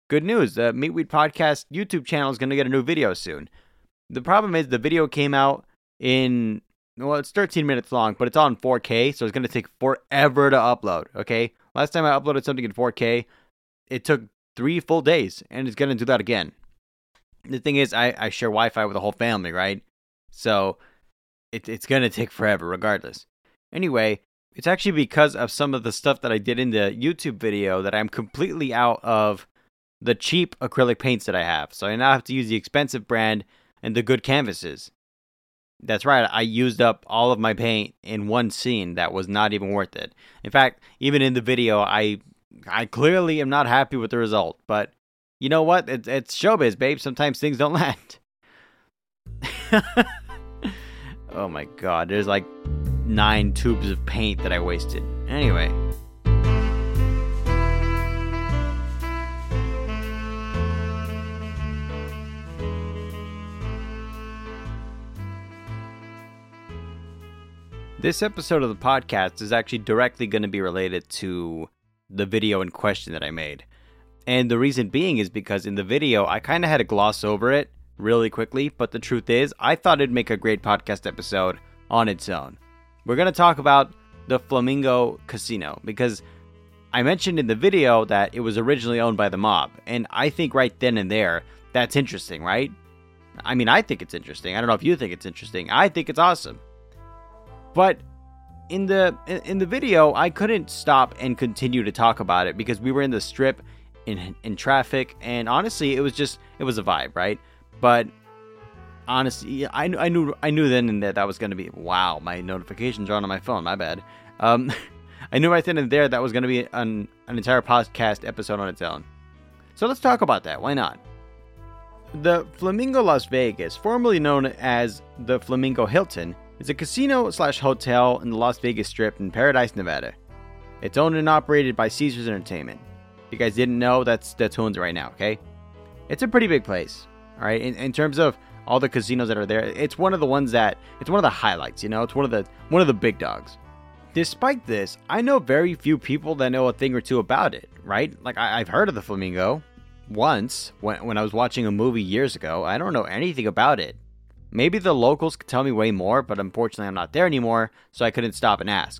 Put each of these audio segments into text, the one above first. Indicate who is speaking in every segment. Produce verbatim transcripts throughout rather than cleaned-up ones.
Speaker 1: good news. The Meatweed Podcast YouTube channel is going to get a new video soon. The problem is the video came out in, well, it's thirteen minutes long, but it's on four K, so it's going to take forever to upload, okay? Last time I uploaded something in four K, it took three full days, and it's going to do that again. The thing is, I, I share Wi-Fi with the whole family, right? So it, it's going to take forever regardless. Anyway, it's actually because of some of the stuff that I did in the YouTube video that I'm completely out of the cheap acrylic paints that I have. So I now have to use the expensive brand and the good canvases. That's right, I used up all of my paint in one scene that was not even worth it. In fact, even in the video, I I clearly am not happy with the result. But you know what? It, it's showbiz, babe. Sometimes things don't land. Oh my god, there's like nine tubes of paint that I wasted. Anyway. This episode of the podcast is actually directly going to be related to the video in question that I made. And the reason being is because in the video, I kind of had to gloss over it really quickly, but the truth is, I thought it'd make a great podcast episode on its own. We're going to talk about the Flamingo Casino, because I mentioned in the video that it was originally owned by the mob, and I think right then and there, that's interesting, right? I mean, I think it's interesting. I don't know if you think it's interesting. I think it's awesome. But in the in the video, I couldn't stop and continue to talk about it because we were in the strip, in in traffic, and honestly, it was just it was a vibe, right? But honestly, I I knew I knew then and there that was going to be wow. My notifications are on my phone. My bad. Um, I knew right then and there that was going to be an an entire podcast episode on its own. So let's talk about that. Why not? The Flamingo Las Vegas, formerly known as the Flamingo Hilton, is a casino slash hotel in the Las Vegas Strip in Paradise, Nevada. It's owned and operated by Caesars Entertainment. If you guys didn't know, that's the tunes right now, okay? It's a pretty big place, all right? In, in terms of all the casinos that are there, it's one of the ones that, it's one of the highlights, you know? It's one of the one of the big dogs. Despite this, I know very few people that know a thing or two about it, right? Like, I, I've heard of the Flamingo once when, when I was watching a movie years ago. I don't know anything about it. Maybe the locals could tell me way more, but unfortunately I'm not there anymore, so I couldn't stop and ask.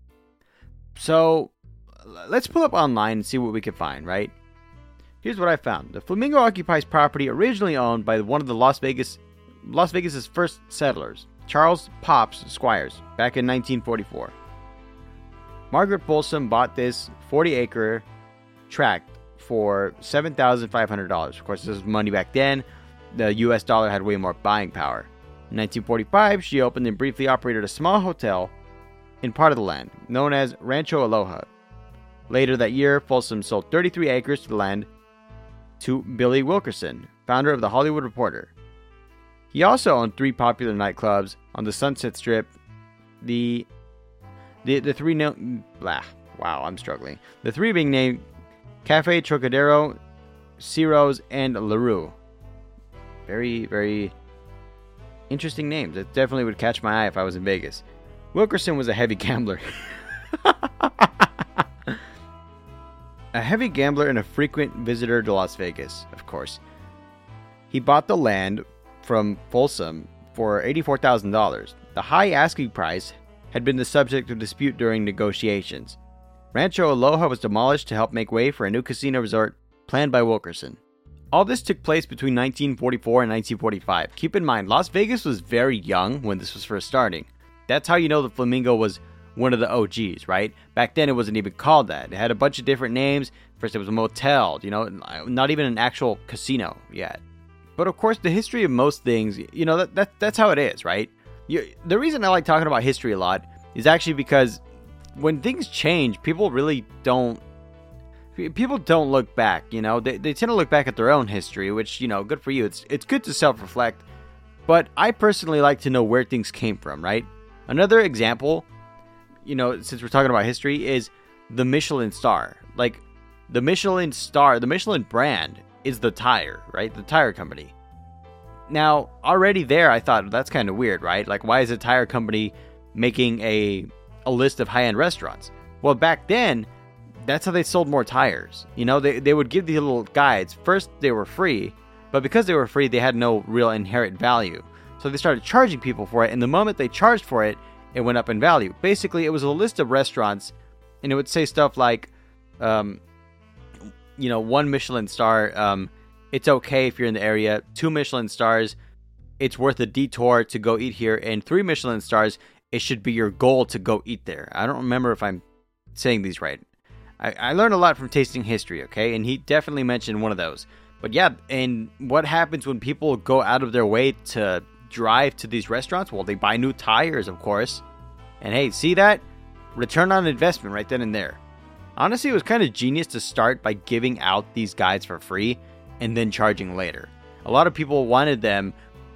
Speaker 1: So, let's pull up online and see what we can find, right? Here's what I found. The Flamingo occupies property originally owned by one of the Las Vegas, Las Vegas's first settlers, Charles Pops Squires, back in nineteen forty-four. Margaret Folsom bought this forty-acre tract for seven thousand five hundred dollars. Of course, this was money back then. The U S dollar had way more buying power. In nineteen forty-five, she opened and briefly operated a small hotel in part of the land, known as Rancho Aloha. Later that year, Folsom sold thirty-three acres to the land to Billy Wilkerson, founder of The Hollywood Reporter. He also owned three popular nightclubs on the Sunset Strip. The the, the three no, blah, wow, I'm struggling. The three being named Cafe Trocadero, Ciro's, and LaRue. Very, very interesting names. It definitely would catch my eye if I was in Vegas. Wilkerson was a heavy gambler. A heavy gambler and a frequent visitor to Las Vegas, of course. He bought the land from Folsom for eighty-four thousand dollars. The high asking price had been the subject of dispute during negotiations. Rancho Aloha was demolished to help make way for a new casino resort planned by Wilkerson. All this took place between nineteen forty-four and nineteen forty-five. Keep in mind, Las Vegas was very young when this was first starting. That's how you know the Flamingo was one of the O Gs, right? Back then, it wasn't even called that. It had a bunch of different names. First, it was a motel, you know, not even an actual casino yet. But of course, the history of most things, you know, that, that that's how it is, right? You, the reason I like talking about history a lot is actually because when things change, people really don't People don't look back, you know. They, they tend to look back at their own history, which, you know, good for you. It's it's good to self-reflect. But I personally like to know where things came from, right? Another example, you know, since we're talking about history, is the Michelin star. Like, the Michelin star, the Michelin brand is the tire, right? The tire company. Now, already there, I thought, that's kind of weird, right? Like, why is a tire company making a a list of high-end restaurants? Well, back then, that's how they sold more tires. You know, they, they would give these little guides. First, they were free, but because they were free, they had no real inherent value. So they started charging people for it, and the moment they charged for it, it went up in value. Basically, it was a list of restaurants, and it would say stuff like, um, you know, one Michelin star, um, it's okay if you're in the area. Two Michelin stars, it's worth a detour to go eat here. And three Michelin stars, it should be your goal to go eat there. I don't remember if I'm saying these right. I, I learned a lot from Tasting History, okay? And he definitely mentioned one of those. But yeah, and what happens when people go out of their way to drive to these restaurants? Well, they buy new tires, of course. And hey, see that? Return on investment right then and there. Honestly, it was kind of genius to start by giving out these guides for free and then charging later. A lot of people wanted them,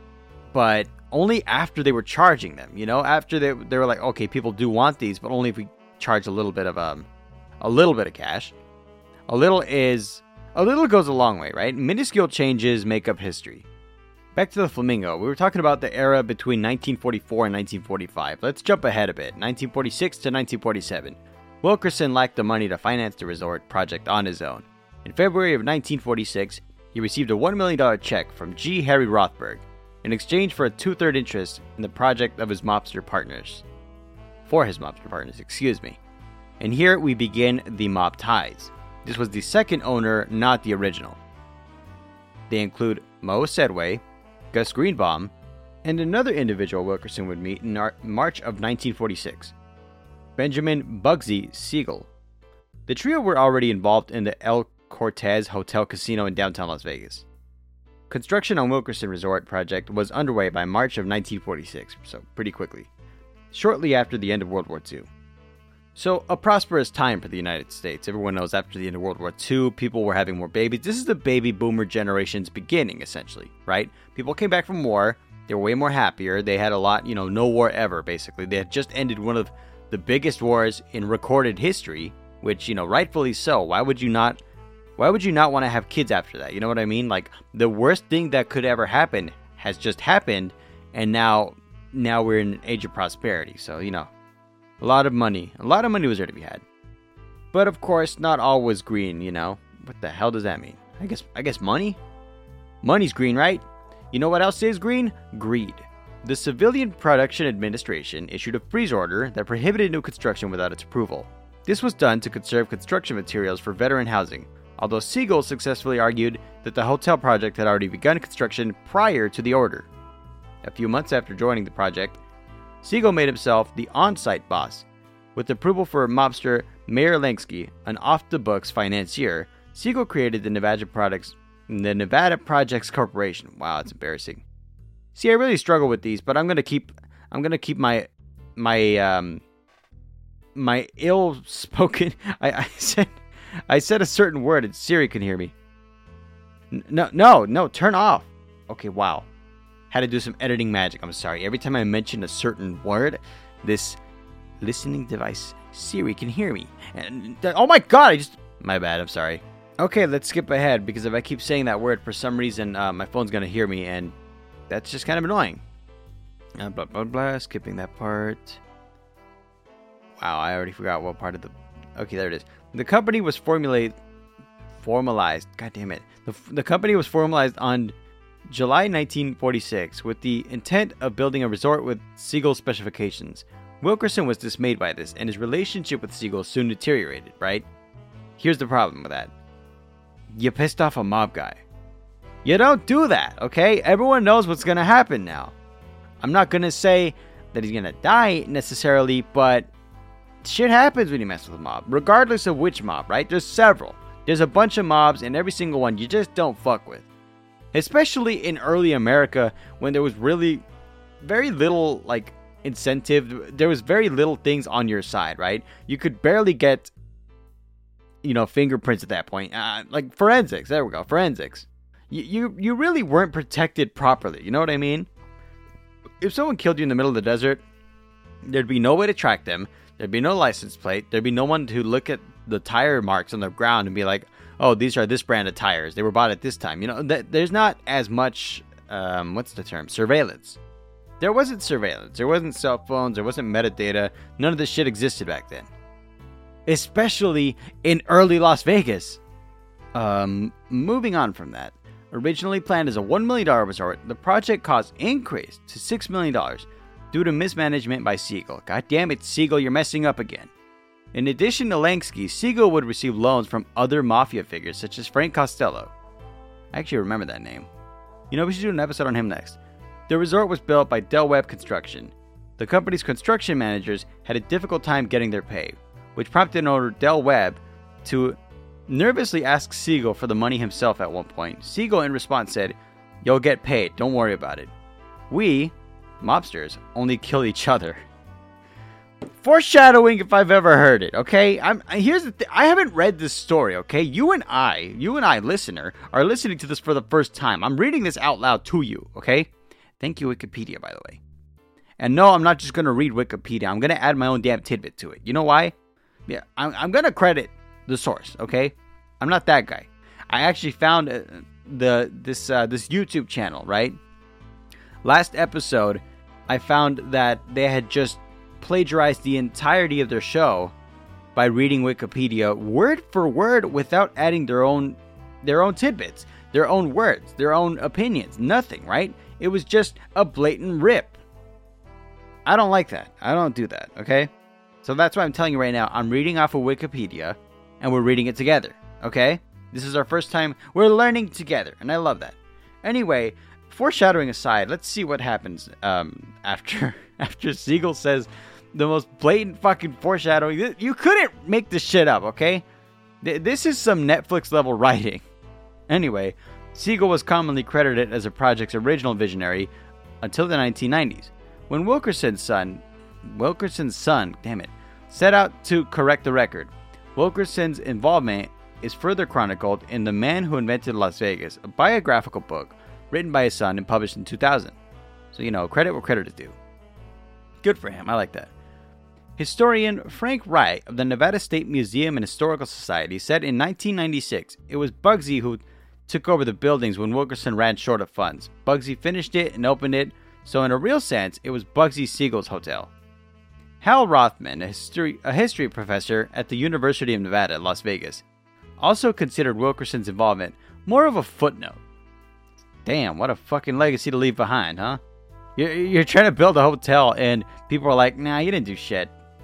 Speaker 1: but only after they were charging them. You know, after they they were like, okay, people do want these, but only if we charge a little bit of um, a little bit of cash. A little is a little goes a long way, right? Minuscule changes make up history. Back to the Flamingo. We were talking about the era between nineteen forty-four and nineteen forty-five. Let's jump ahead a bit. nineteen forty-six to nineteen forty-seven. Wilkerson lacked the money to finance the resort project on his own. In February of nineteen forty-six, he received a one million dollars check from G. Harry Rothberg in exchange for a two-third interest in the project of his mobster partners. For his mobster partners, excuse me. And here we begin the mob ties. This was the second owner, not the original. They include Moe Sedway, Gus Greenbaum, and another individual Wilkerson would meet in March of nineteen forty-six, Benjamin Bugsy Siegel. The trio were already involved in the El Cortez Hotel Casino in downtown Las Vegas. Construction on Wilkerson Resort project was underway by March of nineteen forty-six, so pretty quickly, shortly after the end of World War Two. So, a prosperous time for the United States. Everyone knows after the end of World War Two, people were having more babies. This is the baby boomer generation's beginning, essentially, right? People came back from war. They were way more happier. They had a lot, you know, no war ever, basically. They had just ended one of the biggest wars in recorded history, which, you know, rightfully so. Why would you not, why would you not want to have kids after that? You know what I mean? Like, the worst thing that could ever happen has just happened, and now, now we're in an age of prosperity. So, you know, a lot of money. A lot of money was there to be had. But of course, not all was green, you know. What the hell does that mean? I guess I guess money? Money's green, right? You know what else is green? Greed. The Civilian Production Administration issued a freeze order that prohibited new construction without its approval. This was done to conserve construction materials for veteran housing, although Siegel successfully argued that the hotel project had already begun construction prior to the order. A few months after joining the project, Siegel made himself the on-site boss. With approval for mobster Meyer Lansky, an off-the-books financier, Siegel created the Nevada Products, the Nevada Projects Corporation. Wow, that's embarrassing. See, I really struggle with these, but I'm gonna keep, I'm gonna keep my, my, um, my ill-spoken. I, I said, I said a certain word, and Siri can hear me. N- no, no, no, turn off. Okay, wow. Had to do some editing magic. I'm sorry. Every time I mention a certain word, this listening device, Siri, can hear me. And oh my god, I just... My bad, I'm sorry. Okay, let's skip ahead, because if I keep saying that word, for some reason, uh, my phone's going to hear me, and that's just kind of annoying. Uh, blah, blah, blah, skipping that part. Wow, I already forgot what part of the... Okay, there it is. The company was formulated... Formalized. God damn it. The, the company was formalized on July nineteen forty-six, with the intent of building a resort with Siegel specifications. Wilkerson was dismayed by this, and his relationship with Siegel soon deteriorated, right? Here's the problem with that. You pissed off a mob guy. You don't do that, okay? Everyone knows what's gonna happen now. I'm not gonna say that he's gonna die necessarily, but shit happens when you mess with a mob, regardless of which mob, right? There's several. There's a bunch of mobs, and every single one you just don't fuck with. Especially in early America, when there was really very little, like, incentive. There was very little things on your side, right? You could barely get, you know, fingerprints at that point. Uh, like, forensics. There we go. Forensics. You, you, you really weren't protected properly. You know what I mean? If someone killed you in the middle of the desert, there'd be no way to track them. There'd be no license plate. There'd be no one to look at the tire marks on the ground and be like, oh, these are this brand of tires. They were bought at this time. You know, th- there's not as much, um, what's the term? Surveillance. There wasn't surveillance. There wasn't cell phones. There wasn't metadata. None of this shit existed back then. especially in early Las Vegas. Um, moving on from that. Originally planned as a one million dollars resort, the project cost increased to six million dollars due to mismanagement by Siegel. God damn it, Siegel, you're messing up again. In addition to Lansky, Siegel would receive loans from other mafia figures such as Frank Costello. I actually remember that name. You know, we should do an episode on him next. The resort was built by Del Webb Construction. The company's construction managers had a difficult time getting their pay, which prompted owner Del Webb to nervously ask Siegel for the money himself at one point. Siegel, in response, said, "You'll get paid, don't worry about it. We, mobsters, only kill each other." Foreshadowing if I've ever heard it, okay? I'm here's the thing. I haven't read this story, okay? You and I, you and I, listener, are listening to this for the first time. I'm reading this out loud to you, okay? Thank you, Wikipedia, by the way. And no, I'm not just going to read Wikipedia. I'm going to add my own damn tidbit to it. You know why? Yeah, I'm, I'm going to credit the source, okay? I'm not that guy. I actually found uh, the this uh, this YouTube channel, right? Last episode, I found that they had just plagiarized the entirety of their show by reading Wikipedia word for word without adding their own their own tidbits, their own words, their own opinions, nothing, right? It was just a blatant rip. I don't like that. I don't do that, okay? So that's why I'm telling you right now, I'm reading off of Wikipedia and we're reading it together, okay? This is our first time. We're learning together and I love that. Anyway, foreshadowing aside, let's see what happens um, after after Siegel says the most blatant fucking foreshadowing. You couldn't make this shit up, okay? This is some Netflix level writing. Anyway, Siegel was commonly credited as the project's original visionary until the nineteen nineties, when Wilkerson's son, Wilkerson's son, damn it, set out to correct the record. Wilkerson's involvement is further chronicled in The Man Who Invented Las Vegas, a biographical book written by his son and published in two thousand. So, you know, credit where credit is due. Good for him. I like that. Historian Frank Wright of the Nevada State Museum and Historical Society said in nineteen ninety-six it was Bugsy who took over the buildings when Wilkerson ran short of funds. Bugsy finished it and opened it, so in a real sense, it was Bugsy Siegel's hotel. Hal Rothman, a history, a history professor at the University of Nevada, Las Vegas, also considered Wilkerson's involvement more of a footnote. Damn, what a fucking legacy to leave behind, huh? You're, you're trying to build a hotel and people are like, nah, you didn't do shit.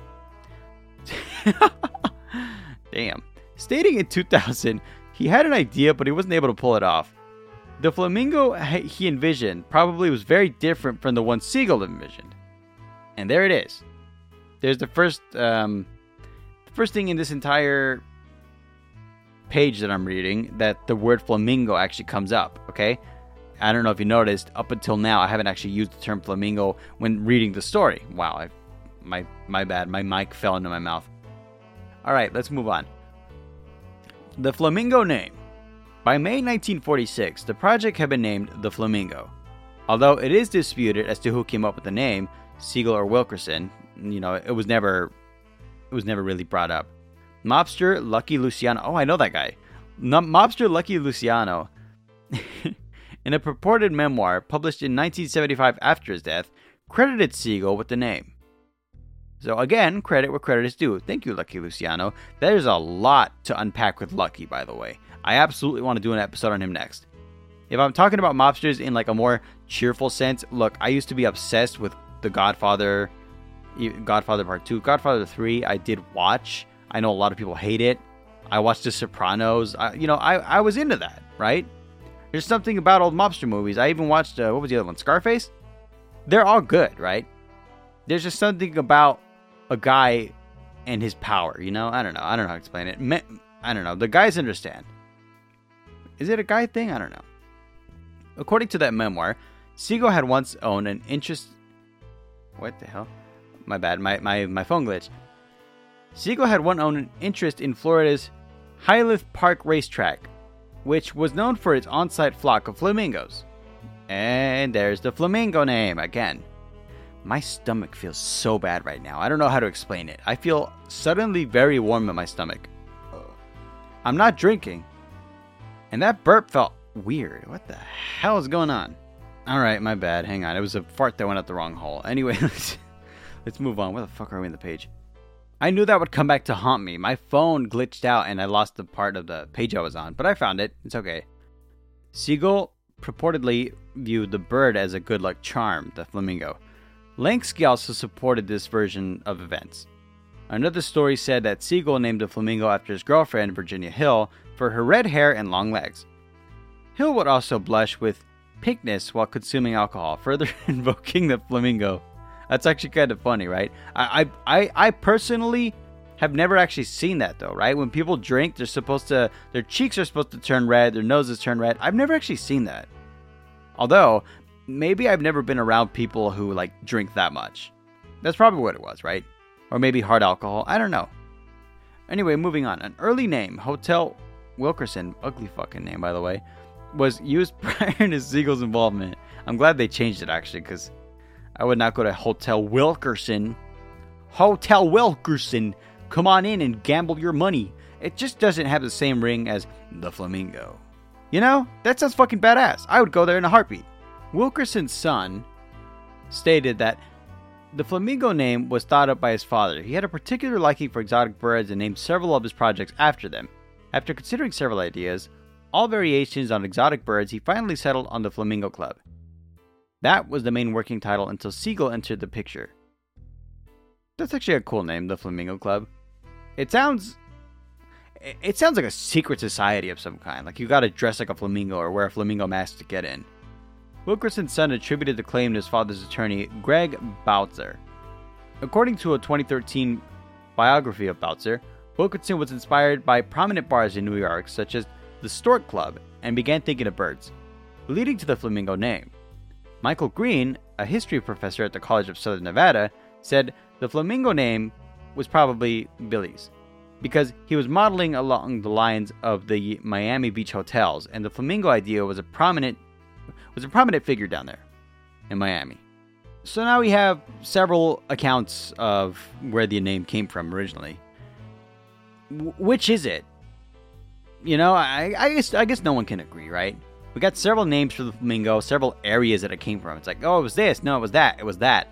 Speaker 1: Damn. Stating in two thousand, he had an idea, but he wasn't able to pull it off. The flamingo he envisioned probably was very different from the one Siegel envisioned. And there it is. There's the first, um, the first thing in this entire page that I'm reading that the word flamingo actually comes up, okay? I don't know if you noticed, up until now, I haven't actually used the term flamingo when reading the story. Wow, I, my my bad. My mic fell into my mouth. All right, let's move on. The Flamingo name. By May nineteen forty-six, the project had been named The Flamingo. Although it is disputed as to who came up with the name, Siegel or Wilkerson, you know, it was never, it was never really brought up. Mobster Lucky Luciano. Oh, I know that guy. No, Mobster Lucky Luciano. In a purported memoir published in nineteen seventy-five after his death, credited Siegel with the name. So again, credit where credit is due. Thank you, Lucky Luciano. There's a lot to unpack with Lucky, by the way. I absolutely want to do an episode on him next. If I'm talking about mobsters in like a more cheerful sense, look, I used to be obsessed with The Godfather, Godfather Part two, Godfather three. I did watch. I know a lot of people hate it. I watched The Sopranos. I, you know, I, I was into that, right? There's something about old mobster movies. I even watched, uh, what was the other one? Scarface? They're all good, right? There's just something about a guy and his power, you know? I don't know. I don't know how to explain it. Me- I don't know. The guys understand. Is it a guy thing? I don't know. According to that memoir, Siegel had once owned an interest... What the hell? My bad. My, my, my phone glitched. Siegel had once owned an interest in Florida's Highliff Park racetrack, which was known for its on-site flock of flamingos. And there's the flamingo name again. My stomach feels so bad right now. I don't know how to explain it. I feel suddenly very warm in my stomach. I'm not drinking. And that burp felt weird. What the hell is going on? Alright, my bad. Hang on. It was a fart that went out the wrong hole. Anyway, let's, let's move on. Where the fuck are we in the page? I knew that would come back to haunt me. My phone glitched out and I lost the part of the page I was on, but I found it. It's okay. Siegel purportedly viewed the bird as a good luck charm, the flamingo. Lansky also supported this version of events. Another story said that Siegel named the flamingo after his girlfriend, Virginia Hill, for her red hair and long legs. Hill would also blush with pinkness while consuming alcohol, further invoking the flamingo. That's actually kind of funny, right? I, I, I personally have never actually seen that, though, right? When people drink, they're supposed to, their cheeks are supposed to turn red, their noses turn red. I've never actually seen that. Although, maybe I've never been around people who, like, drink that much. That's probably what it was, right? Or maybe hard alcohol. I don't know. Anyway, moving on. An early name, Hotel Wilkerson, ugly fucking name, by the way, was used prior to Siegel's involvement. I'm glad they changed it, actually, because I would not go to Hotel Wilkerson. Hotel Wilkerson, come on in and gamble your money. It just doesn't have the same ring as the Flamingo. You know, that sounds fucking badass. I would go there in a heartbeat. Wilkerson's son stated that the Flamingo name was thought up by his father. He had a particular liking for exotic birds and named several of his projects after them. After considering several ideas, all variations on exotic birds, he finally settled on the Flamingo Club. That was the main working title until Siegel entered the picture. That's actually a cool name, the Flamingo Club. It sounds... It sounds like a secret society of some kind. Like you gotta dress like a flamingo or wear a flamingo mask to get in. Wilkerson's son attributed the claim to his father's attorney, Greg Bautzer. According to a twenty thirteen biography of Bautzer, Wilkerson was inspired by prominent bars in New York, such as the Stork Club, and began thinking of birds, leading to the flamingo name. Michael Green, a history professor at the College of Southern Nevada, said the flamingo name was probably Billy's, because he was modeling along the lines of the Miami Beach hotels, and the flamingo idea was a prominent was a prominent figure down there in Miami. So now we have several accounts of where the name came from originally. W- which is it? You know, I, I guess I guess no one can agree, right? We got several names for the flamingo, several areas that it came from. It's like, oh, it was this. No, it was that. It was that.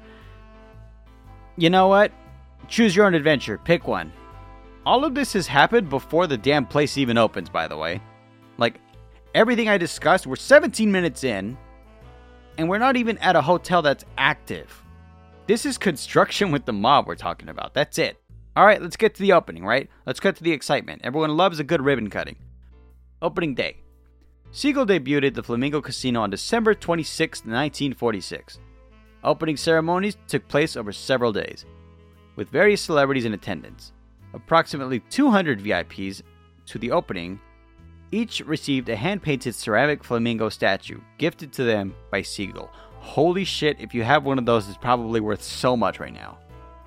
Speaker 1: You know what? Choose your own adventure. Pick one. All of this has happened before the damn place even opens, by the way. Like, everything I discussed, we're seventeen minutes in, and we're not even at a hotel that's active. This is construction with the mob we're talking about. That's it. All right, let's get to the opening, right? Let's get to the excitement. Everyone loves a good ribbon cutting. Opening day. Siegel debuted at the Flamingo Casino on December twenty-sixth, nineteen forty-six. Opening ceremonies took place over several days, with various celebrities in attendance. Approximately two hundred V I Ps to the opening each received a hand-painted ceramic flamingo statue gifted to them by Siegel. Holy shit, if you have one of those, it's probably worth so much right now.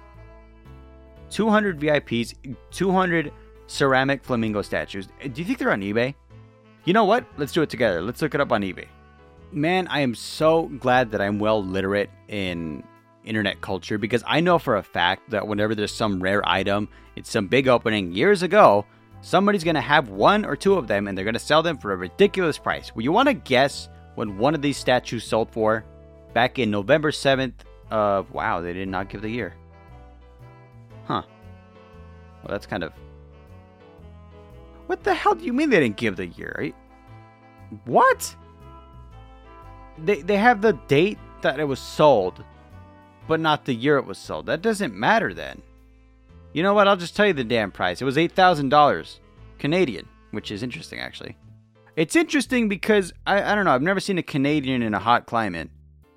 Speaker 1: two hundred V I Ps, two hundred ceramic flamingo statues. Do you think they're on eBay? You know what? Let's do it together. Let's look it up on eBay. Man, I am so glad that I'm well literate in internet culture, because I know for a fact that whenever there's some rare item, it's some big opening years ago, somebody's going to have one or two of them and they're going to sell them for a ridiculous price. Well, you want to guess what one of these statues sold for back in November seventh of... Wow, they did not give the year. Huh. Well, that's kind of... What the hell do you mean they didn't give the year? Are you... What? They, they have the date that it was sold, but not the year it was sold. That doesn't matter then. You know what? I'll just tell you the damn price. It was eight thousand dollars Canadian, which is interesting, actually. It's interesting because, I, I don't know, I've never seen a Canadian in a hot climate.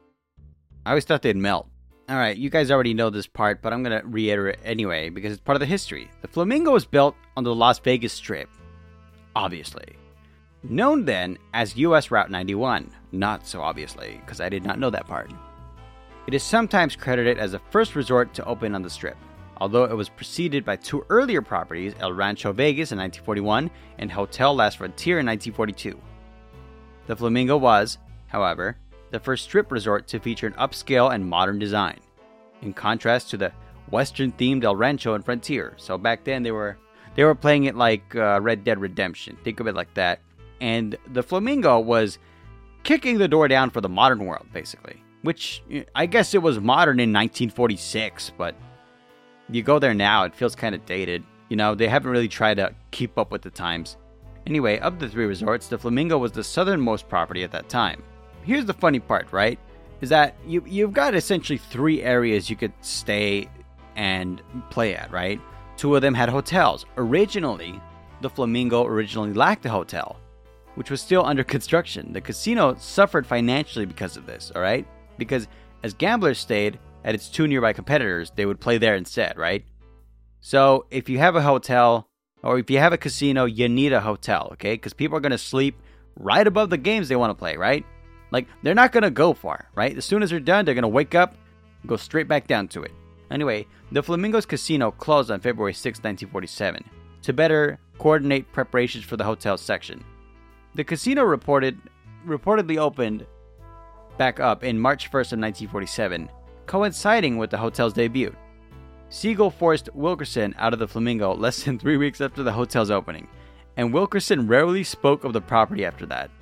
Speaker 1: I always thought they'd melt. Alright, you guys already know this part, but I'm going to reiterate anyway because it's part of the history. The Flamingo was built on the Las Vegas Strip, obviously. Known then as U S Route ninety-one. Not so obviously, because I did not know that part. It is sometimes credited as the first resort to open on the Strip, although it was preceded by two earlier properties, El Rancho Vegas in nineteen forty-one and Hotel Las Frontier in nineteen forty-two. The Flamingo was, however, the first Strip resort to feature an upscale and modern design, in contrast to the Western-themed El Rancho and Frontier. So back then they were they were playing it like uh, Red Dead Redemption. Think of it like that. And the Flamingo was kicking the door down for the modern world, basically. Which, I guess it was modern in nineteen forty-six, but You go there now, it feels kind of dated. You know, they haven't really tried to keep up with the times. Anyway, of the three resorts, the Flamingo was the southernmost property at that time. Here's the funny part, right? Is that you, you've got essentially three areas you could stay and play at, right? Two of them had hotels. Originally, the Flamingo originally lacked a hotel, which was still under construction. The casino suffered financially because of this, all right? Because as gamblers stayed at its two nearby competitors, they would play there instead, right? So if you have a hotel, or if you have a casino, you need a hotel, okay? Because people are going to sleep right above the games they want to play, right? Like, they're not going to go far, right? As soon as they're done, they're going to wake up and go straight back down to it. Anyway, the Flamingo's casino closed on February sixth, nineteen forty-seven, to better coordinate preparations for the hotel section. The casino reported reportedly opened back up in March first of nineteen forty-seven, coinciding with the hotel's debut. Siegel forced Wilkerson out of the Flamingo less than three weeks after the hotel's opening, and Wilkerson rarely spoke of the property after that.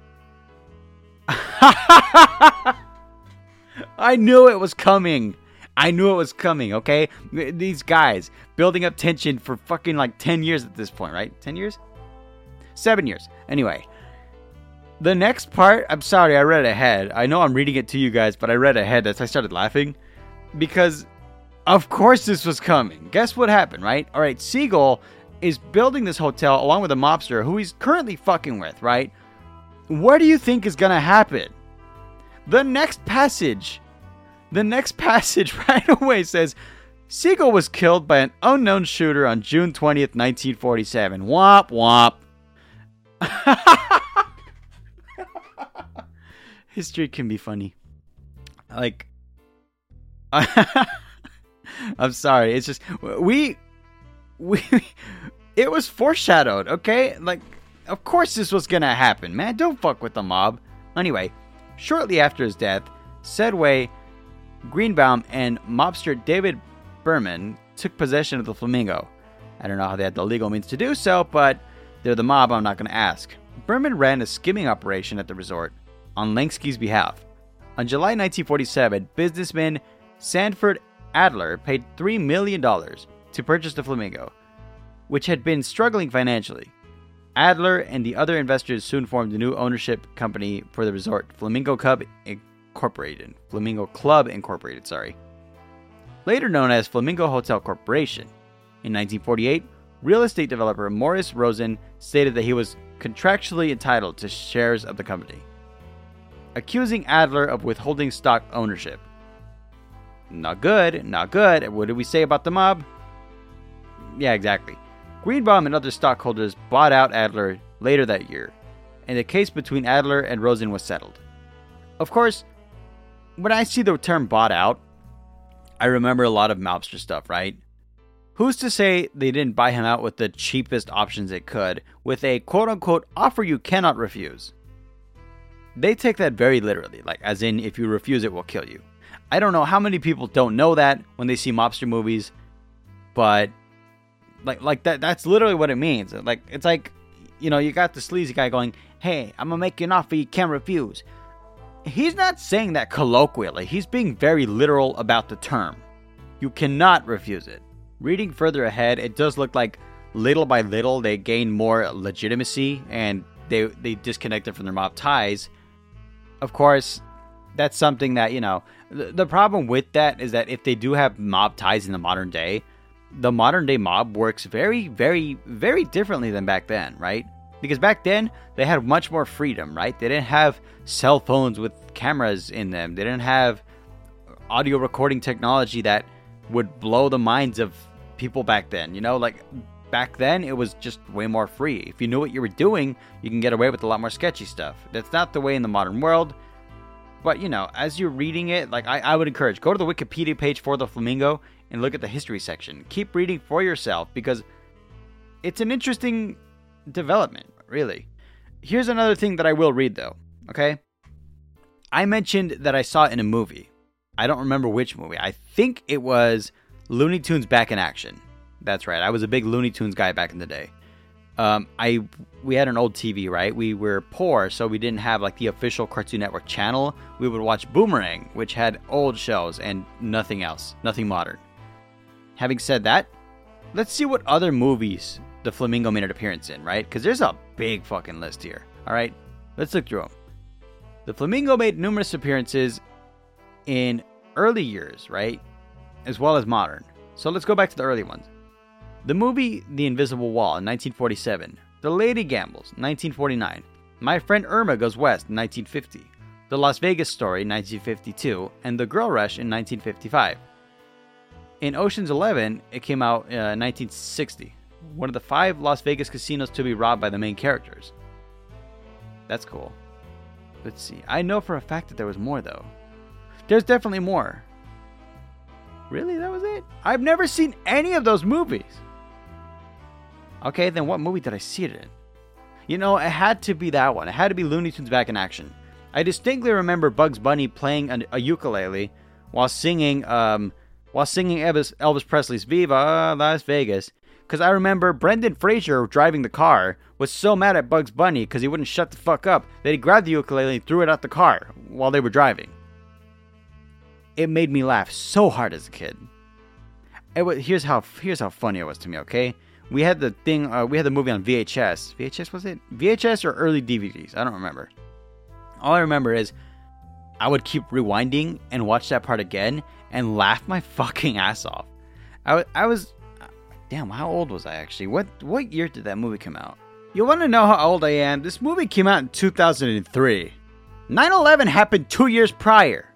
Speaker 1: I knew it was coming. I knew it was coming, okay? These guys building up tension for fucking like ten years at this point, right? ten years? seven years. Anyway, the next part, I'm sorry, I read ahead. I know I'm reading it to you guys, but I read ahead as I started laughing because of course this was coming. Guess what happened, right? All right, Siegel is building this hotel along with a mobster who he's currently fucking with, right? What do you think is going to happen? The next passage, the next passage right away says, Siegel was killed by an unknown shooter on June twentieth, nineteen forty-seven. Womp womp. History can be funny. Like, I'm sorry. It's just, we, we, it was foreshadowed, okay? Like, of course this was gonna happen, man. Don't fuck with the mob. Anyway, shortly after his death, Sedway, Greenbaum, and mobster David Berman took possession of the Flamingo. I don't know how they had the legal means to do so, but they're the mob, I'm not going to ask. Berman ran a skimming operation at the resort on Lansky's behalf. On July nineteen forty-seven, businessman Sanford Adler paid three million dollars to purchase the Flamingo, which had been struggling financially. Adler and the other investors soon formed a new ownership company for the resort, Flamingo Club Incorporated. Flamingo Club Incorporated, sorry. Later known as Flamingo Hotel Corporation. In nineteen forty-eight, real estate developer Morris Rosen stated that he was contractually entitled to shares of the company, accusing Adler of withholding stock ownership. Not good, not good. What did we say about the mob? Yeah, exactly. Greenbaum and other stockholders bought out Adler later that year, and the case between Adler and Rosen was settled. Of course, when I see the term bought out, I remember a lot of mobster stuff, right? Who's to say they didn't buy him out with the cheapest options they could, with a quote-unquote offer you cannot refuse? They take that very literally, like as in if you refuse it, we'll kill you. I don't know how many people don't know that when they see mobster movies, but like like that that's literally what it means. Like it's like, you know, you got the sleazy guy going, "Hey, I'm gonna make you an offer you can't refuse." He's not saying that colloquially. He's being very literal about the term. You cannot refuse it. Reading further ahead, it does look like little by little they gain more legitimacy and they they disconnected from their mob ties. Of course, that's something that, you know, the, the problem with that is that if they do have mob ties in the modern day, the modern day mob works very, very, very differently than back then, right? Because back then, they had much more freedom, right? They didn't have cell phones with cameras in them. They didn't have audio recording technology that would blow the minds of people back then. You know, like back then, it was just way more free. If you knew what you were doing, you can get away with a lot more sketchy stuff. That's not the way in the modern world. But, you know, as you're reading it, like I, I would encourage, go to the Wikipedia page for the Flamingo and look at the history section. Keep reading for yourself because it's an interesting development, really. Here's another thing that I will read, though, okay? I mentioned that I saw it in a movie. I don't remember which movie. I think it was Looney Tunes Back in Action. That's right. I was a big Looney Tunes guy back in the day. Um, I we had an old T V, right? We were poor, so we didn't have like the official Cartoon Network channel. We would watch Boomerang, which had old shows and nothing else, nothing modern. having said that, let's see what other movies the Flamingo made an appearance in, right? Because there's a big fucking list here. All right, let's look through them. The Flamingo made numerous appearances in early years, right? As well as modern. So let's go back to the early ones. The movie The Invisible Wall in nineteen forty-seven. The Lady Gambles, nineteen forty-nine. My Friend Irma Goes West, nineteen fifty. The Las Vegas Story, nineteen fifty-two. And The Girl Rush in nineteen fifty-five. In Ocean's Eleven, it came out in uh, nineteen sixty. One of the five Las Vegas casinos to be robbed by the main characters. That's cool. Let's see. I know for a fact that there was more, though. There's definitely more. Really? That was it? I've never seen any of those movies. Okay, then what movie did I see it in? You know, it had to be that one. It had to be Looney Tunes Back in Action. I distinctly remember Bugs Bunny playing a, a ukulele while singing, um, while singing Elvis, Elvis Presley's "Viva Las Vegas." Because I remember Brendan Fraser driving the car was so mad at Bugs Bunny because he wouldn't shut the fuck up that he grabbed the ukulele and threw it out the car while they were driving. It made me laugh so hard as a kid. It was, here's how here's how funny it was to me. Okay, we had the thing. Uh, we had the movie on V H S. V H S was it? V H S or early D V Ds? I don't remember. All I remember is I would keep rewinding and watch that part again and laugh my fucking ass off. I, I was, damn, how old was I actually? What what year did that movie come out? You want to know how old I am? This movie came out in two thousand three. nine eleven happened two years prior.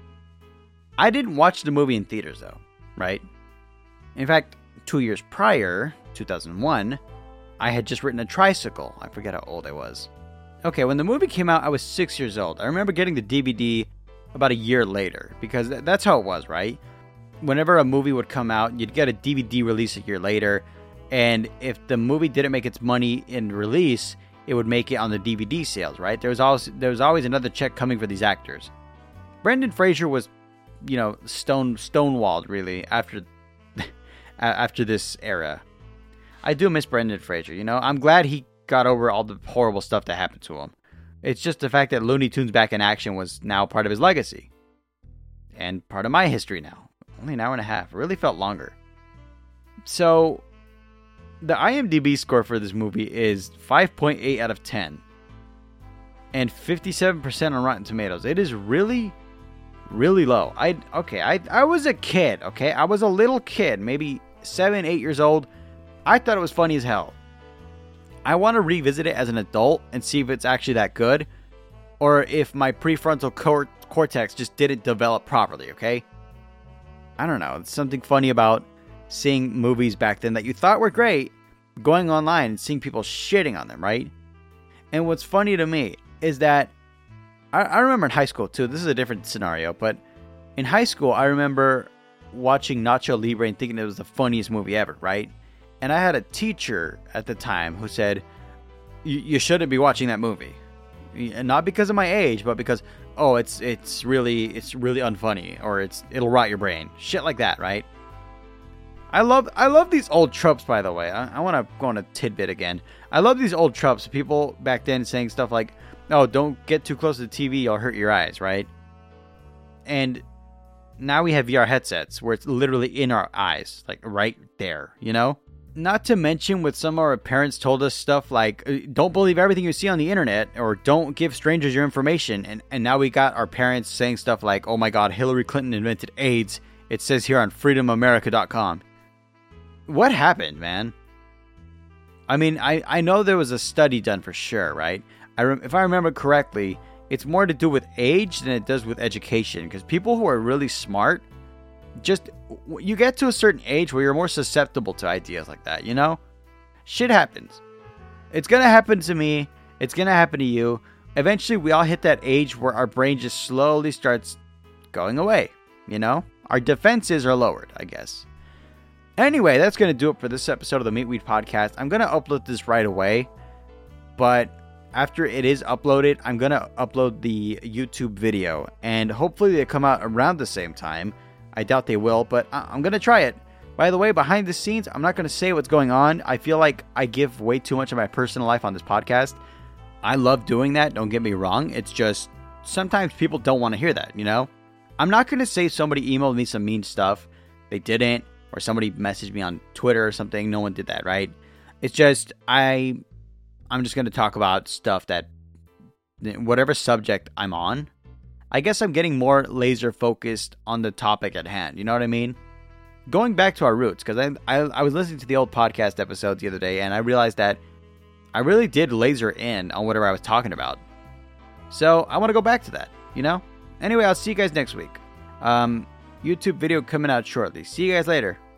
Speaker 1: I didn't watch the movie in theaters though, right? In fact, two years prior, two thousand one, I had just written a tricycle. I forget how old I was. Okay, when the movie came out, I was six years old. I remember getting the D V D about a year later, because th- that's how it was, right? Whenever a movie would come out, you'd get a D V D release a year later, and if the movie didn't make its money in release, it would make it on the D V D sales, right? There was always, there was always another check coming for these actors. Brendan Fraser was, you know, stone stonewalled, really, after after this era. I do miss Brendan Fraser, you know? I'm glad he got over all the horrible stuff that happened to him. It's just the fact that Looney Tunes Back in Action was now part of his legacy. And part of my history now. Only an hour and a half. It really felt longer. So, the IMDb score for this movie is five point eight out of ten. And fifty-seven percent on Rotten Tomatoes. It is really, really low. I Okay, I, I was a kid, okay? I was a little kid, maybe seven, eight years old. I thought it was funny as hell. I want to revisit it as an adult and see if it's actually that good, or if my prefrontal cor- cortex just didn't develop properly, okay? I don't know. It's something funny about seeing movies back then that you thought were great, going online and seeing people shitting on them, right? And what's funny to me is that, I, I remember in high school too, this is a different scenario, but in high school, I remember watching Nacho Libre and thinking it was the funniest movie ever, right? And I had a teacher at the time who said, you shouldn't be watching that movie. And not because of my age, but because, oh, it's it's really it's really unfunny, or it's it'll rot your brain. Shit like that, right? I love I love these old tropes, by the way. I, I want to go on a tidbit again. I love these old tropes. People back then saying stuff like, oh, don't get too close to the T V, you'll hurt your eyes, right? And now we have V R headsets where it's literally in our eyes, like right there, you know? Not to mention with some of our parents told us stuff like, don't believe everything you see on the internet, or don't give strangers your information. And, and now we got our parents saying stuff like, oh my God, Hillary Clinton invented AIDS. It says here on freedom america dot com. What happened, man? I mean, I, I know there was a study done for sure, right? I re- if I remember correctly, it's more to do with age than it does with education. Because people who are really smart, just, you get to a certain age where you're more susceptible to ideas like that, you know? Shit happens. It's gonna happen to me. It's gonna happen to you. Eventually, we all hit that age where our brain just slowly starts going away, you know? Our defenses are lowered, I guess. Anyway, that's gonna do it for this episode of the Meatweed Podcast. I'm gonna upload this right away, but after it is uploaded, I'm gonna upload the YouTube video, and hopefully they come out around the same time. I doubt they will, but I'm going to try it. By the way, behind the scenes, I'm not going to say what's going on. I feel like I give way too much of my personal life on this podcast. I love doing that, don't get me wrong. It's just, sometimes people don't want to hear that, you know? I'm not going to say somebody emailed me some mean stuff. They didn't. or somebody messaged me on Twitter or something. No one did that, right? It's just, I, I'm just going to talk about stuff that, whatever subject I'm on, I guess I'm getting more laser focused on the topic at hand. You know what I mean? Going back to our roots, because I, I I was listening to the old podcast episodes the other day, and I realized that I really did laser in on whatever I was talking about. So I want to go back to that, you know? Anyway, I'll see you guys next week. Um, YouTube video coming out shortly. See you guys later.